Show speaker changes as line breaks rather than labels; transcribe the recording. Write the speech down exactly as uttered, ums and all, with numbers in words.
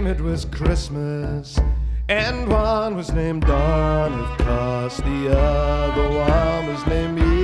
came, it was Christmas, and one was named Dawn, of course. The other one was named Eve.